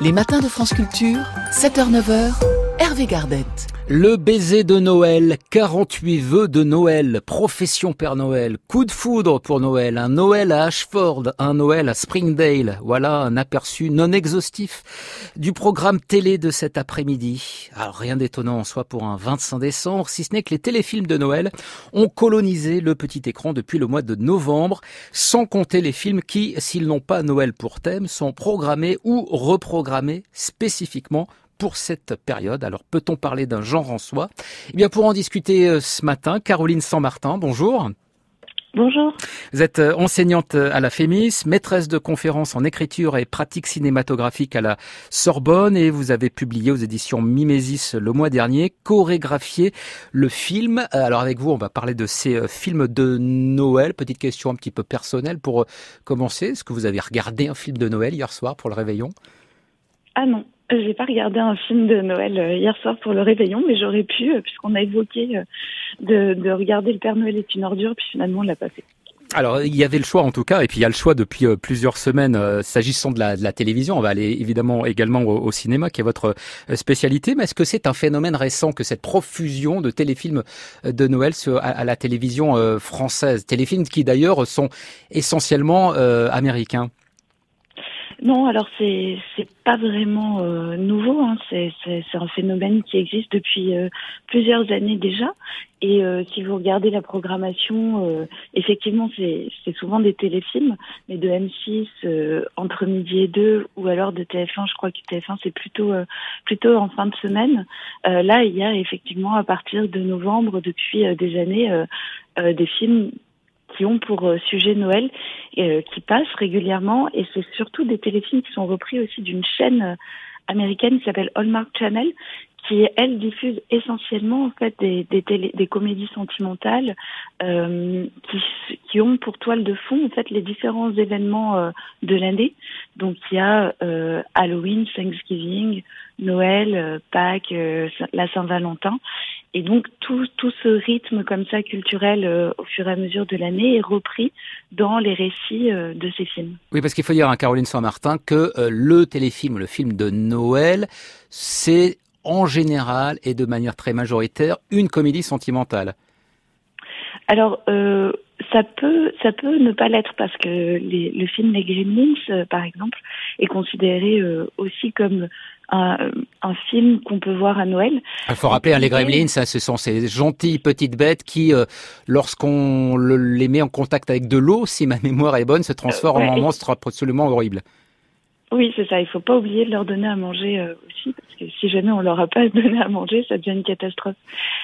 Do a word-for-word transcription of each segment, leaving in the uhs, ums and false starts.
Les matins de France Culture, sept heures neuf heures, Hervé Gardette. Le baiser de Noël, quarante-huit vœux de Noël, profession Père Noël, coup de foudre pour Noël, un Noël à Ashford, un Noël à Springdale. Voilà un aperçu non exhaustif du programme télé de cet après-midi. Alors rien d'étonnant en soi pour un vingt-cinq décembre, si ce n'est que les téléfilms de Noël ont colonisé le petit écran depuis le mois de novembre, sans compter les films qui, s'ils n'ont pas Noël pour thème, sont programmés ou reprogrammés spécifiquement pour cette période. Alors, peut-on parler d'un genre en soi ? Eh bien, pour en discuter ce matin, Caroline Saint-Martin, bonjour. Bonjour. Vous êtes enseignante à la Fémis, maîtresse de conférences en écriture et pratique cinématographique à la Sorbonne et vous avez publié aux éditions Mimesis le mois dernier, chorégraphié le film. Alors avec vous, on va parler de ces films de Noël. Petite question un petit peu personnelle pour commencer. Est-ce que vous avez regardé un film de Noël hier soir pour le réveillon ? Ah non. J'ai pas regardé un film de Noël hier soir pour le réveillon, mais j'aurais pu, puisqu'on a évoqué de, de regarder Le Père Noël est une ordure, puis finalement on l'a pas fait. Alors, il y avait le choix en tout cas, et puis il y a le choix depuis euh, plusieurs semaines euh, s'agissant de la, de la télévision. On va aller évidemment également au, au cinéma, qui est votre euh, spécialité. Mais est-ce que c'est un phénomène récent que cette profusion de téléfilms de Noël à, à la télévision euh, française, téléfilms qui d'ailleurs sont essentiellement euh, américains? Non, alors c'est c'est pas vraiment euh, nouveau. Hein. C'est, c'est c'est un phénomène qui existe depuis euh, plusieurs années déjà. Et euh, si vous regardez la programmation, euh, effectivement, c'est c'est souvent des téléfilms, mais de M six euh, entre midi et deux, ou alors de T F un. Je crois que T F un c'est plutôt euh, plutôt en fin de semaine. Euh, là, il y a effectivement à partir de novembre, depuis euh, des années, euh, euh, des films qui ont pour euh, sujet Noël, euh, qui passent régulièrement, et c'est surtout des téléfilms qui sont repris aussi d'une chaîne euh, américaine qui s'appelle Hallmark Channel, qui elle diffuse essentiellement en fait des des, télé, des comédies sentimentales euh, qui qui ont pour toile de fond en fait les différents événements euh, de l'année. Donc il y a euh, Halloween, Thanksgiving, Noël, euh, Pâques, euh, la Saint-Valentin. Et donc tout tout ce rythme comme ça culturel euh, au fur et à mesure de l'année est repris dans les récits euh, de ces films. Oui, parce qu'il faut dire à Caroline Saint-Martin que euh, le téléfilm, le film de Noël, c'est en général et de manière très majoritaire une comédie sentimentale. Alors euh, ça peut ça peut ne pas l'être, parce que les, le film Les Gremlins euh, par exemple est considéré euh, aussi comme Un, un film qu'on peut voir à Noël. Il faut rappeler, hein, les Gremlins, ça, ce sont ces gentilles petites bêtes qui, euh, lorsqu'on le, les met en contact avec de l'eau, si ma mémoire est bonne, se transforment euh, ouais, en monstres absolument horribles. Oui, c'est ça. Il faut pas oublier de leur donner à manger euh, aussi, parce que si jamais on leur a pas donné à manger, ça devient une catastrophe.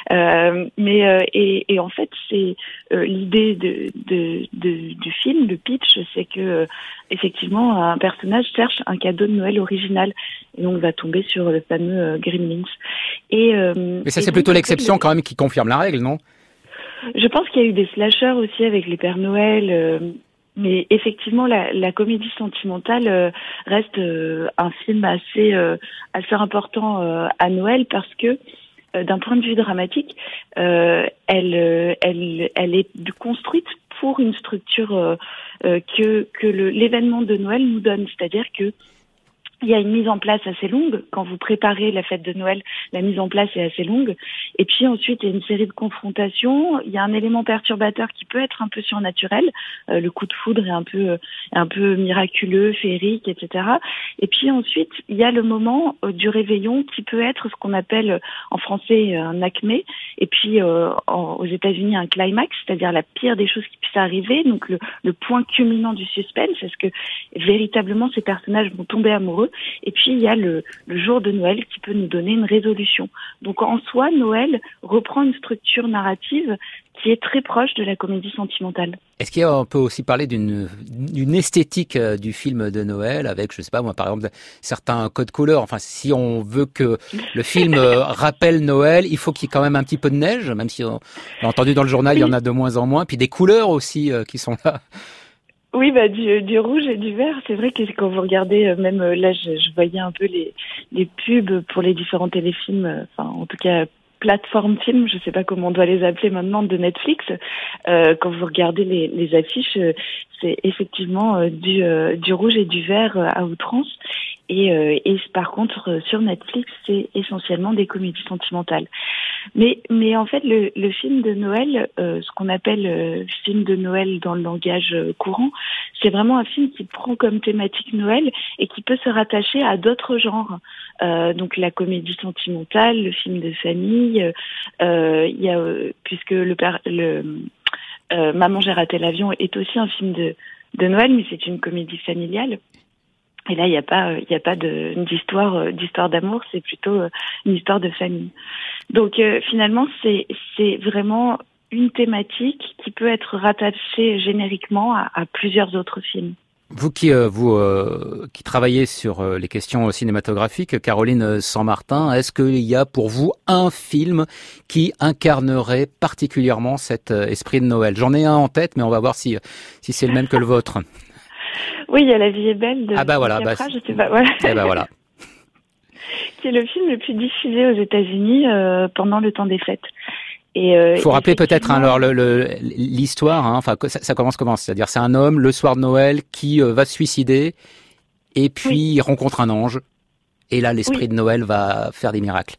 Euh, mais euh, et, et en fait, c'est euh, l'idée de, de, de du film, le pitch, c'est que euh, effectivement un personnage cherche un cadeau de Noël original, et donc va tomber sur le fameux euh, Gremlins. Et euh, mais ça, et c'est donc, plutôt l'exception le... quand même qui confirme la règle, non ? Je pense qu'il y a eu des slashers aussi avec les Pères Noël. Euh, Mais effectivement, la, la comédie sentimentale euh, reste euh, un film assez euh, assez important euh, à Noël, parce que euh, d'un point de vue dramatique, euh, elle euh, elle elle est construite pour une structure euh, euh, que que le, l'événement de Noël nous donne, c'est-à-dire que il y a une mise en place assez longue. Quand vous préparez la fête de Noël, la mise en place est assez longue. Et puis ensuite, il y a une série de confrontations. Il y a un élément perturbateur qui peut être un peu surnaturel. Euh, le coup de foudre est un peu, un peu miraculeux, féerique, et cetera. Et puis ensuite, il y a le moment euh, du réveillon qui peut être ce qu'on appelle en français un acmé. Et puis euh, en, aux États-Unis, un climax, c'est-à-dire la pire des choses qui puissent arriver. Donc le, le point culminant du suspense, est-ce que véritablement ces personnages vont tomber amoureux? Et puis il y a le, le jour de Noël qui peut nous donner une résolution. Donc en soi, Noël reprend une structure narrative qui est très proche de la comédie sentimentale. Est-ce qu'on peut aussi parler d'une, d'une esthétique du film de Noël avec, je sais pas moi, par exemple, certains codes couleurs? Enfin, si on veut que le film rappelle Noël, il faut qu'il y ait quand même un petit peu de neige, même si on l'a entendu dans le journal, il y en a de moins en moins, puis des couleurs aussi euh, qui sont là. Oui, bah du, du rouge et du vert. C'est vrai que quand vous regardez, même là, je, je voyais un peu les, les pubs pour les différents téléfilms, enfin en tout cas plateformes films, je sais pas comment on doit les appeler maintenant, de Netflix. Euh, quand vous regardez les, les affiches, c'est effectivement euh, du, euh, du rouge et du vert euh, à outrance. Et, euh, et par contre, sur Netflix, c'est essentiellement des comédies sentimentales. Mais, mais en fait, le, le film de Noël, euh, ce qu'on appelle euh, film de Noël dans le langage euh, courant, c'est vraiment un film qui prend comme thématique Noël et qui peut se rattacher à d'autres genres. Euh, donc la comédie sentimentale, le film de famille, euh, il y a euh, puisque le père, le euh, Maman j'ai raté l'avion est aussi un film de de Noël, mais c'est une comédie familiale. Et là, il n'y a pas, il n'y a pas de, d'histoire, d'histoire d'amour, c'est plutôt une histoire de famille. Donc, euh, finalement, c'est, c'est vraiment une thématique qui peut être rattachée génériquement à, à plusieurs autres films. Vous qui euh, vous euh, qui travaillez sur euh, les questions cinématographiques, Caroline Sanmartin, est-ce qu'il y a pour vous un film qui incarnerait particulièrement cet euh, esprit de Noël? J'en ai un en tête, mais on va voir si si c'est le même que le vôtre. Oui, il y a La vie est belle de ah bah voilà, Capra, bah, je sais pas, voilà. Eh bah voilà. Qui est le film le plus diffusé aux États-Unis euh, pendant le temps des fêtes. Il euh, faut rappeler peut-être hein, alors le, le, l'histoire. Hein, enfin, ça, ça commence comment? C'est-à-dire, c'est un homme le soir de Noël qui euh, va se suicider et puis oui. il rencontre un ange et là l'esprit oui. de Noël va faire des miracles.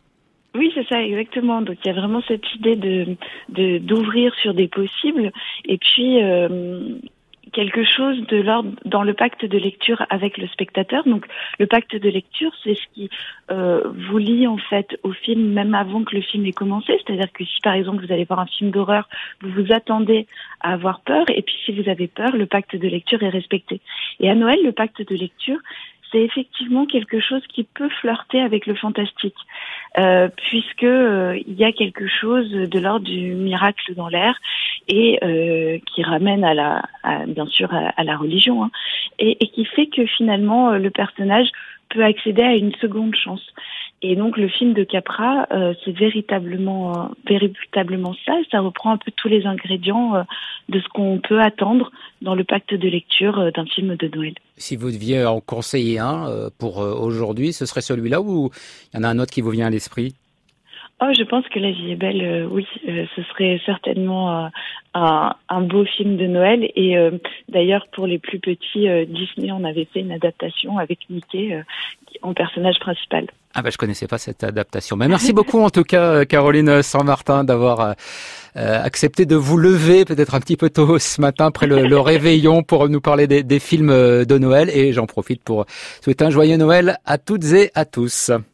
Oui, c'est ça, exactement. Donc il y a vraiment cette idée de, de d'ouvrir sur des possibles et puis euh, quelque chose de l'ordre dans le pacte de lecture avec le spectateur. Donc le pacte de lecture, c'est ce qui euh, vous lie en fait au film même avant que le film ait commencé. C'est-à-dire que si par exemple vous allez voir un film d'horreur, vous vous attendez à avoir peur et puis si vous avez peur, le pacte de lecture est respecté. Et à Noël, le pacte de lecture, c'est effectivement quelque chose qui peut flirter avec le fantastique, euh, puisque euh, il y a quelque chose de l'ordre du miracle dans l'air et euh, qui ramène à la, à, bien sûr, à, à la religion, hein, et, et qui fait que finalement le personnage peut accéder à une seconde chance. Et donc le film de Capra, euh, c'est véritablement, euh, véritablement ça. Et ça reprend un peu tous les ingrédients euh, de ce qu'on peut attendre dans le pacte de lecture euh, d'un film de Noël. Si vous deviez en conseiller un euh, pour euh, aujourd'hui, ce serait celui-là ou il y en a un autre qui vous vient à l'esprit? Oh, je pense que La vie est belle, euh, oui, euh, ce serait certainement euh, un, un beau film de Noël. Et euh, d'ailleurs, pour les plus petits, euh, Disney en avait fait une adaptation avec Mickey euh, en personnage principal. Ah bah je connaissais pas cette adaptation. Mais merci beaucoup en tout cas, Caroline Sanmartin, d'avoir euh, accepté de vous lever peut-être un petit peu tôt ce matin après le, le réveillon pour nous parler des, des films de Noël. Et j'en profite pour souhaiter un joyeux Noël à toutes et à tous.